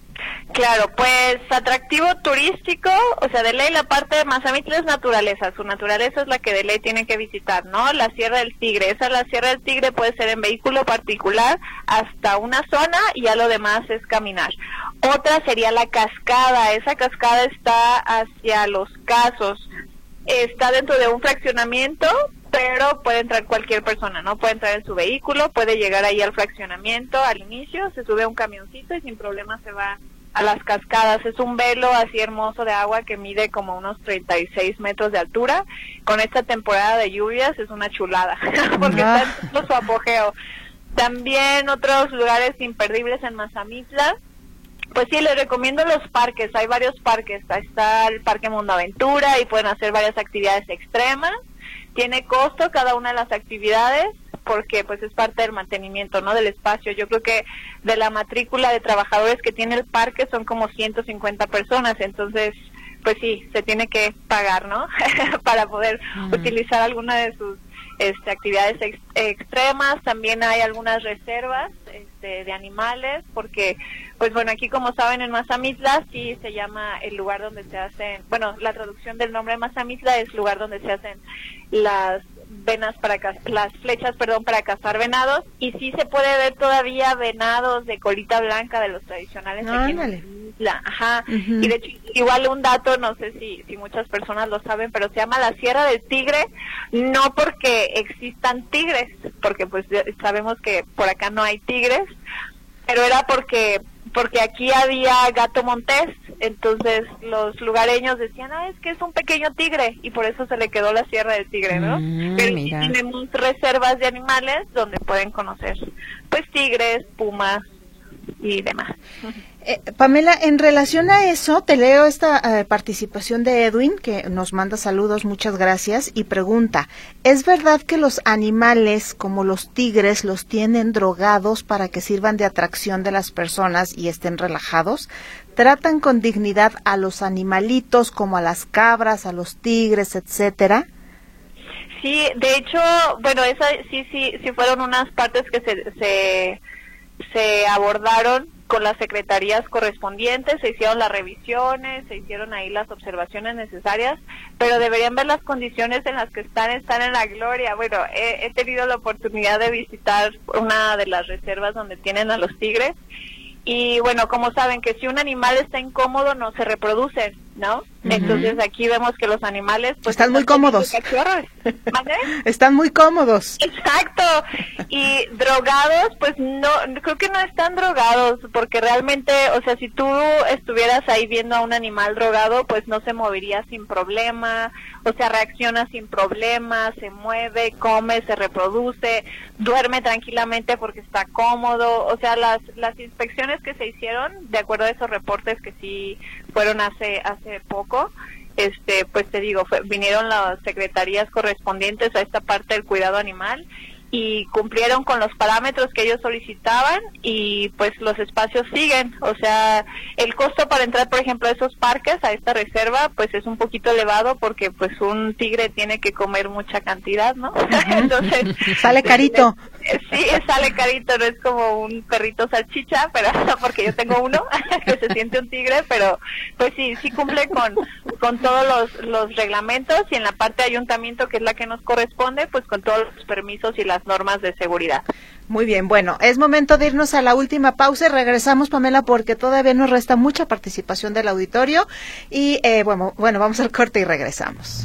Claro, pues atractivo turístico, o sea, de ley la parte de Mazamitla es naturaleza, su naturaleza es la que de ley tiene que visitar, ¿no? La Sierra del Tigre, esa la Sierra del Tigre puede ser en vehículo particular hasta una zona y ya lo demás es caminar. Otra sería la cascada, esa cascada está hacia Los Casos, está dentro de un fraccionamiento, pero puede entrar cualquier persona, ¿no? Puede entrar en su vehículo, puede llegar ahí al fraccionamiento al inicio, se sube a un camioncito y sin problema se va a las cascadas. Es un velo así hermoso de agua que mide como unos treinta y seis metros de altura. Con esta temporada de lluvias es una chulada, porque ah. está en todo su apogeo. También otros lugares imperdibles en Mazamitla, pues sí, les recomiendo los parques, hay varios parques, está el Parque Mundo Aventura y pueden hacer varias actividades extremas. Tiene costo cada una de las actividades porque pues es parte del mantenimiento, ¿no? Del espacio. Yo creo que de la matrícula de trabajadores que tiene el parque son como ciento cincuenta personas, entonces pues sí, se tiene que pagar, ¿no? Para poder uh-huh. utilizar alguna de sus este, actividades ex extremas. También hay algunas reservas este, de animales, porque pues bueno, aquí como saben en Mazamitla sí se llama el lugar donde se hacen, bueno, la traducción del nombre de Mazamitla es lugar donde se hacen las venas para las flechas, perdón, para cazar venados, y sí se puede ver todavía venados de colita blanca de los tradicionales no, aquí en Mazamitla, ajá, Uh-huh. y de hecho igual un dato, no sé si, si muchas personas lo saben, pero se llama la Sierra del Tigre, no porque existan tigres, porque pues sabemos que por acá no hay tigres, pero era porque porque aquí había gato montés, entonces los lugareños decían, ah, es que es un pequeño tigre, y por eso se le quedó la Sierra del Tigre, ¿no? Mm, pero mira. sí tenemos reservas de animales donde pueden conocer, pues, tigres, pumas y demás. Eh, Pamela, en relación a eso, te leo esta eh, participación de Edwin, que nos manda saludos, muchas gracias, y pregunta, ¿es verdad que los animales como los tigres los tienen drogados para que sirvan de atracción de las personas y estén relajados? ¿Tratan con dignidad a los animalitos como a las cabras, a los tigres, etcétera? Sí, de hecho, bueno, esa sí, sí, sí fueron unas partes que se, se, se abordaron con las secretarías correspondientes, se hicieron las revisiones, se hicieron ahí las observaciones necesarias, pero deberían ver las condiciones en las que están, están en la gloria. Bueno, he, he tenido la oportunidad de visitar una de las reservas donde tienen a los tigres, y bueno, como saben que si un animal está incómodo no se reproduce, ¿no? Uh-huh. Entonces aquí vemos que los animales pues están muy cómodos. ¿Vale? Están muy cómodos. Exacto. Y drogados, pues no, creo que no están drogados, porque realmente, o sea, si tú estuvieras ahí viendo a un animal drogado, pues no se movería sin problema, o sea, reacciona sin problema, se mueve, come, se reproduce, duerme tranquilamente porque está cómodo. O sea, las las inspecciones que se hicieron, de acuerdo a esos reportes que sí fueron hace hace poco, este pues te digo, fue, vinieron las secretarías correspondientes a esta parte del cuidado animal y cumplieron con los parámetros que ellos solicitaban, y pues los espacios siguen. O sea, el costo para entrar, por ejemplo, a esos parques, a esta reserva, pues es un poquito elevado, porque pues un tigre tiene que comer mucha cantidad, ¿no? Uh-huh. Entonces sale carito. Sí, sale carito, no es como un perrito salchicha, pero porque yo tengo uno que se siente un tigre, pero pues sí, sí cumple con con todos los, los reglamentos, y en la parte de ayuntamiento, que es la que nos corresponde, pues con todos los permisos y las normas de seguridad. Muy bien, bueno, es momento de irnos a la última pausa y regresamos, Pamela, porque todavía nos resta mucha participación del auditorio y eh, bueno, bueno, vamos al corte y regresamos.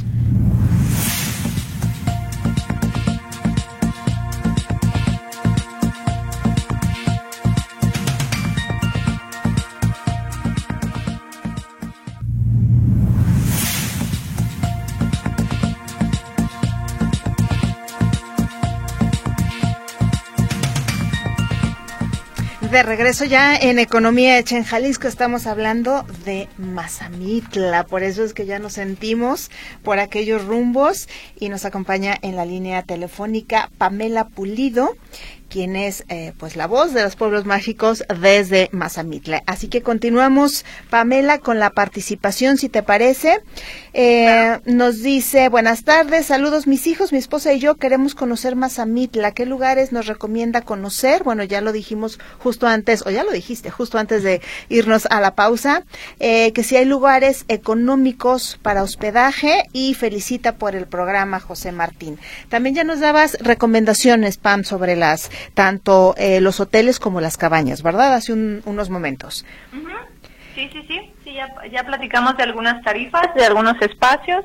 De regreso ya en Economía Hecha en Jalisco, estamos hablando de Mazamitla, por eso es que ya nos sentimos por aquellos rumbos, y nos acompaña en la línea telefónica Pamela Pulido, quien es eh, pues la voz de los pueblos mágicos desde Mazamitla. Así que continuamos, Pamela, con la participación, si te parece. Eh, nos dice, buenas tardes, saludos mis hijos, mi esposa y yo queremos conocer Mazamitla. ¿Qué lugares nos recomienda conocer? Bueno, ya lo dijimos justo antes, o ya lo dijiste, justo antes de irnos a la pausa, eh, que si hay lugares económicos para hospedaje, y felicita por el programa José Martín. También ya nos dabas recomendaciones, Pam, sobre las tanto eh, los hoteles como las cabañas, ¿verdad? Hace un, unos momentos. Uh-huh. Sí, sí, sí, sí ya, ya platicamos de algunas tarifas, de algunos espacios,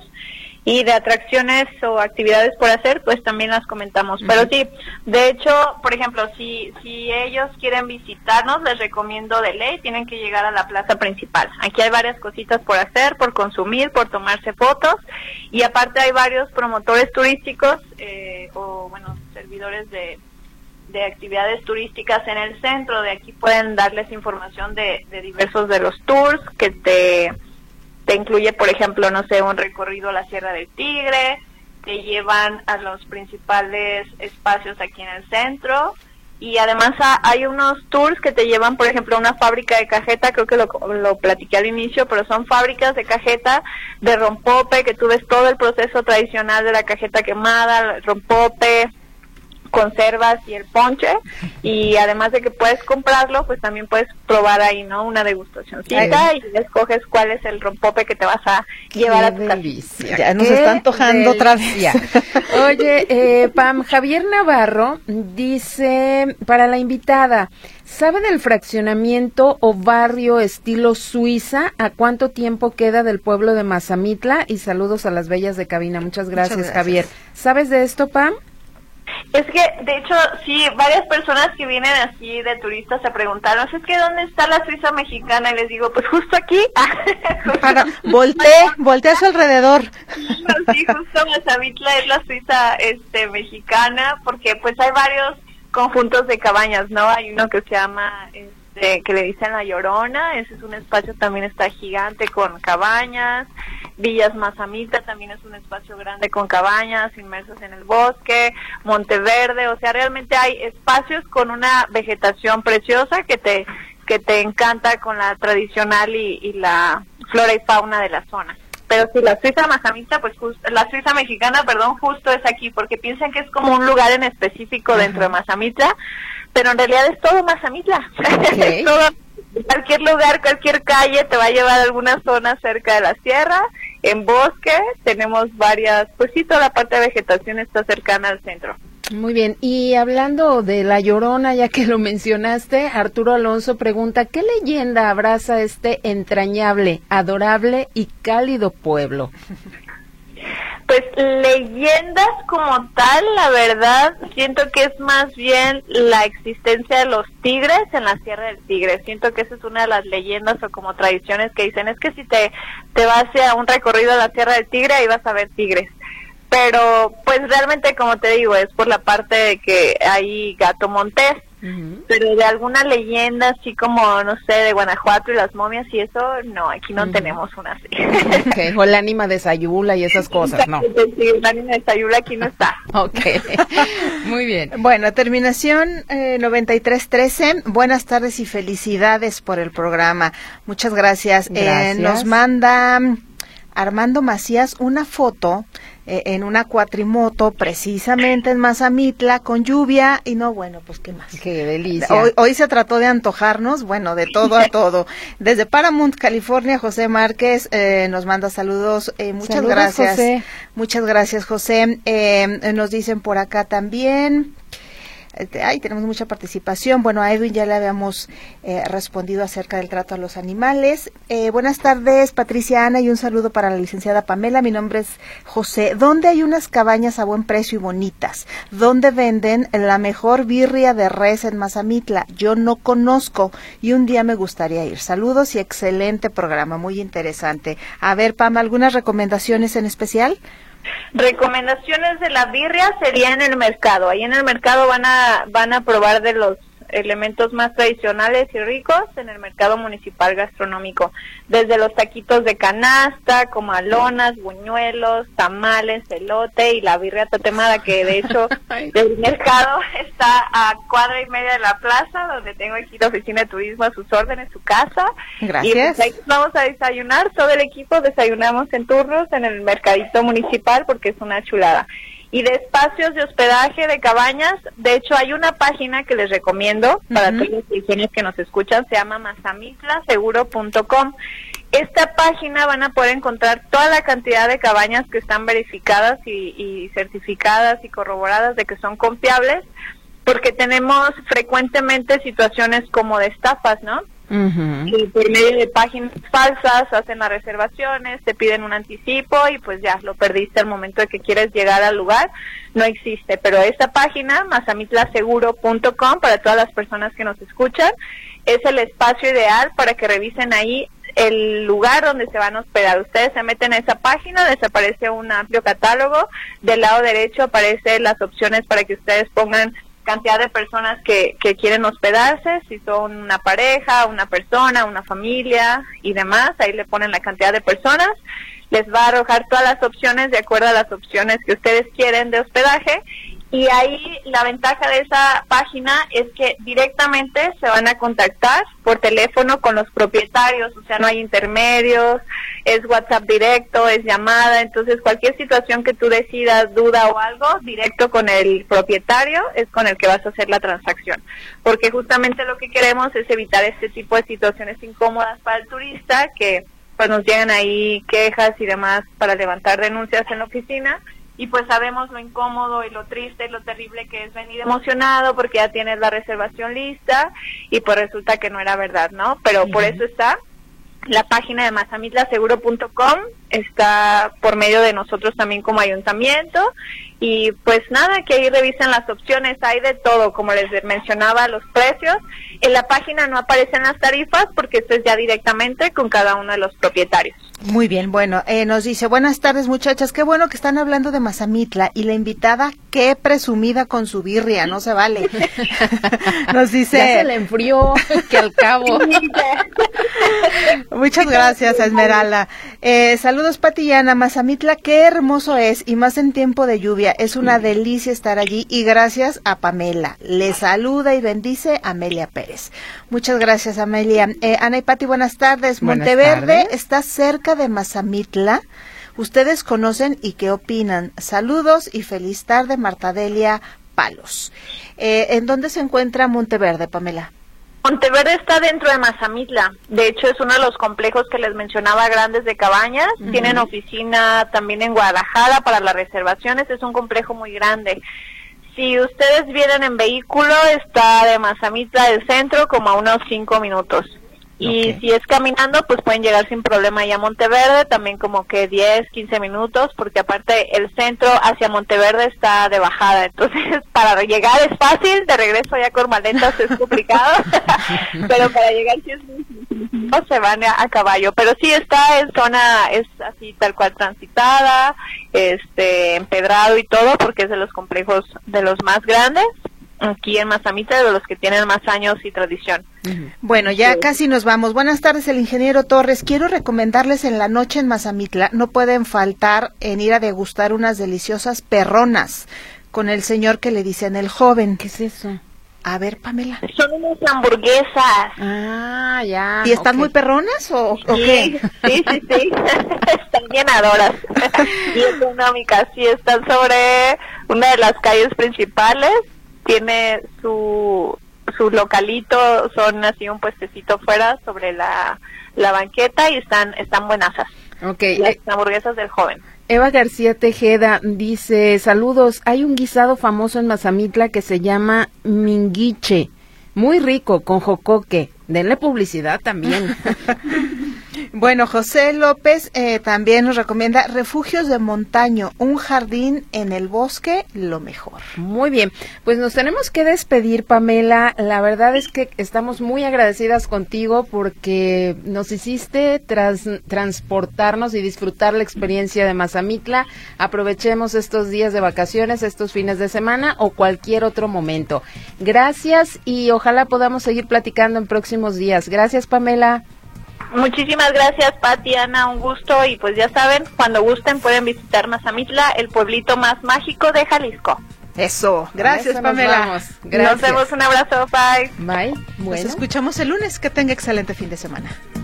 y de atracciones o actividades por hacer, pues también las comentamos. Uh-huh. Pero sí, de hecho, por ejemplo, si si ellos quieren visitarnos, les recomiendo de ley, tienen que llegar a la plaza principal. Aquí hay varias cositas por hacer, por consumir, por tomarse fotos, y aparte hay varios promotores turísticos eh, o, bueno, servidores de de actividades turísticas en el centro. De aquí pueden darles información de, de diversos de los tours, que te, te incluye, por ejemplo, no sé, un recorrido a la Sierra del Tigre, te llevan a los principales espacios aquí en el centro, y además a, hay unos tours que te llevan, por ejemplo, a una fábrica de cajeta, creo que lo, lo platiqué al inicio, pero son fábricas de cajeta de rompope, que tú ves todo el proceso tradicional de la cajeta quemada, el rompope, conservas y el ponche, y además de que puedes comprarlo, pues también puedes probar ahí, ¿no? Una degustacioncita y escoges cuál es el rompope que te vas a llevar a tu casa. Ya nos está antojando otra vez. Oye, eh, Pam, Javier Navarro dice, para la invitada, ¿sabe del fraccionamiento o barrio estilo Suiza? ¿A cuánto tiempo queda del pueblo de Mazamitla? Y saludos a las bellas de cabina. Muchas gracias, Muchas gracias. Javier. ¿Sabes de esto, Pam? Es que, de hecho, sí, varias personas que vienen así de turistas se preguntaron, es que ¿dónde está la Suiza mexicana? Y les digo, pues justo aquí. Para, voltee, voltee a su alrededor. Sí, justo Mazamitla es la Suiza este, mexicana, porque pues hay varios conjuntos de cabañas, ¿no? Hay uno que se llama, este, que le dicen La Llorona, ese es un espacio, también está gigante con cabañas. Villas Mazamitla también es un espacio grande con cabañas inmersas en el bosque, Monteverde, o sea, realmente hay espacios con una vegetación preciosa que te que te encanta con la tradicional y, y la flora y fauna de la zona. Pero sí, la Suiza Mazamitla, pues justo, la Suiza mexicana, perdón, justo es aquí, porque piensan que es como un lugar en específico dentro de Mazamitla, pero en realidad es todo Mazamitla. Okay. Es todo, cualquier lugar, cualquier calle te va a llevar a alguna zona cerca de la sierra. En bosque tenemos varias, pues sí, toda la parte de vegetación está cercana al centro. Muy bien, y hablando de La Llorona, ya que lo mencionaste, Arturo Alonso pregunta, ¿qué leyenda abraza este entrañable, adorable y cálido pueblo? Pues leyendas como tal, la verdad, siento que es más bien la existencia de los tigres en la Sierra del Tigre. Siento que esa es una de las leyendas o como tradiciones que dicen, es que si te, te vas a un recorrido a la Sierra del Tigre, ahí vas a ver tigres. Pero pues realmente, como te digo, es por la parte de que hay gato montés. Uh-huh. Pero de alguna leyenda así como, no sé, de Guanajuato y las momias y eso, no, aquí no uh-huh. tenemos una así. Okay. O el ánima de Sayula y esas cosas, ¿no? Sí, el ánima de Sayula aquí no está. Ok, muy bien. Bueno, terminación eh, noventa y tres trece, buenas tardes y felicidades por el programa. Muchas gracias. Gracias. Eh, nos manda Armando Macías una foto eh, en una cuatrimoto precisamente en Mazamitla con lluvia y no, bueno, pues qué más. Qué delicia. Hoy, hoy se trató de antojarnos, bueno, de todo a todo. Desde Paramount, California, José Márquez eh, nos manda saludos. Eh, muchas saludos, gracias. José. Muchas gracias, José. Eh, nos dicen por acá también. Ay, tenemos mucha participación. Bueno, a Edwin ya le habíamos eh, respondido acerca del trato a los animales. Eh, buenas tardes, Patricia, Ana, y un saludo para la licenciada Pamela. Mi nombre es José. ¿Dónde hay unas cabañas a buen precio y bonitas? ¿Dónde venden la mejor birria de res en Mazamitla? Yo no conozco y un día me gustaría ir. Saludos y excelente programa, muy interesante. A ver, Pam, ¿algunas recomendaciones en especial? Recomendaciones de la birria sería en el mercado. Ahí en el mercado van a van a probar de los elementos más tradicionales y ricos en el mercado municipal gastronómico, desde los taquitos de canasta, como alonas, buñuelos, tamales, elote y la birria tatemada, que de hecho el mercado está a cuadra y media de la plaza, donde tengo aquí la oficina de turismo a sus órdenes, su casa. Gracias. Y pues ahí vamos a desayunar, todo el equipo desayunamos en turnos en el mercadito municipal porque es una chulada. Y de espacios de hospedaje, de cabañas, de hecho hay una página que les recomiendo para uh-huh. todas las personas que nos escuchan, se llama mazamitla seguro punto com. Esta página van a poder encontrar toda la cantidad de cabañas que están verificadas y, y certificadas y corroboradas de que son confiables, porque tenemos frecuentemente situaciones como de estafas, ¿no? Uh-huh. Y por medio de páginas falsas hacen las reservaciones, te piden un anticipo y pues ya lo perdiste al momento de que quieres llegar al lugar, no existe. Pero esta página, mazamitla seguro punto com, para todas las personas que nos escuchan, es el espacio ideal para que revisen ahí el lugar donde se van a hospedar. Ustedes se meten a esa página, les aparece un amplio catálogo, del lado derecho aparecen las opciones para que ustedes pongan cantidad de personas que, que quieren hospedarse, si son una pareja, una persona, una familia y demás, ahí le ponen la cantidad de personas, les va a arrojar todas las opciones de acuerdo a las opciones que ustedes quieren de hospedaje Y ahí la ventaja de esa página es que directamente se van a contactar por teléfono con los propietarios, o sea, no hay intermedios, es WhatsApp directo, es llamada, entonces cualquier situación que tú decidas, duda o algo, directo con el propietario es con el que vas a hacer la transacción, porque justamente lo que queremos es evitar este tipo de situaciones incómodas para el turista, que pues nos llegan ahí quejas y demás para levantar denuncias en la oficina. Y pues sabemos lo incómodo y lo triste y lo terrible que es venir emocionado porque ya tienes la reservación lista y pues resulta que no era verdad, ¿no? Pero por eso está la página de mazamitla seguro punto com, está por medio de nosotros también como ayuntamiento. Y pues nada, que ahí revisen las opciones, hay de todo, como les mencionaba, los precios. En la página no aparecen las tarifas porque esto es ya directamente con cada uno de los propietarios. Muy bien, bueno, eh, nos dice, buenas tardes muchachas, qué bueno que están hablando de Mazamitla y la invitada, qué presumida con su birria, no se vale. Nos dice... Ya se le enfrió, que al cabo. Muchas gracias, Esmeralda. Eh, saludos, Pati y Ana. Mazamitla, qué hermoso es, y más en tiempo de lluvia, es una delicia estar allí, y gracias a Pamela. Le saluda y bendice Amelia Pérez. Muchas gracias, Amelia. Eh, Ana y Pati, buenas tardes. Buenas Monteverde tardes. está cerca de Mazamitla. ¿Ustedes conocen y qué opinan? Saludos y feliz tarde, Marta Delia Palos. Eh, ¿En dónde se encuentra Monteverde, Pamela? Monteverde está dentro de Mazamitla, de hecho es uno de los complejos que les mencionaba grandes de cabañas, uh-huh. Tienen oficina también en Guadalajara para las reservaciones, es un complejo muy grande. Si ustedes vienen en vehículo, está de Mazamitla del centro como a unos cinco minutos. Y okay. Si es caminando, pues pueden llegar sin problema ya a Monteverde, también como que diez, quince minutos, porque aparte el centro hacia Monteverde está de bajada, entonces para llegar es fácil, de regreso ya con maletas es complicado, pero para llegar sí es no se van a, a caballo, pero sí está en zona, es así tal cual transitada, este empedrado y todo, porque es de los complejos de los más grandes aquí en Mazamitla, de los que tienen más años y tradición. Bueno, ya sí. Casi nos vamos. Buenas tardes, el ingeniero Torres. Quiero recomendarles en la noche en Mazamitla, no pueden faltar en ir a degustar unas deliciosas perronas con el señor que le dicen el joven. ¿Qué es eso? A ver, Pamela. Son unas hamburguesas. Ah, ya. ¿Y están okay. muy perronas o, sí, o qué? Sí, sí, sí. Están llenadoras y económicas. Sí, están sobre una de las calles principales. Tiene su su localito, son así un puestecito fuera sobre la, la banqueta y están están buenasas. Okay. Las hamburguesas del joven. Eva García Tejeda dice, saludos, hay un guisado famoso en Mazamitla que se llama minguiche, muy rico, con jocoque. Denle publicidad también. Bueno, José López eh, también nos recomienda Refugios de Montaño, un jardín en el bosque, lo mejor. Muy bien, pues nos tenemos que despedir, Pamela. La verdad es que estamos muy agradecidas contigo porque nos hiciste tras, transportarnos y disfrutar la experiencia de Mazamitla. Aprovechemos estos días de vacaciones, estos fines de semana o cualquier otro momento. Gracias y ojalá podamos seguir platicando en próximos días. Gracias, Pamela. Muchísimas gracias, Pati, Ana, un gusto, y pues ya saben, cuando gusten pueden visitar Mazamitla, el pueblito más mágico de Jalisco. Eso, gracias, Eso Pamela. Nos, gracias. Nos vemos, un abrazo, bye. Bye. Bueno. Nos escuchamos el lunes, que tenga excelente fin de semana.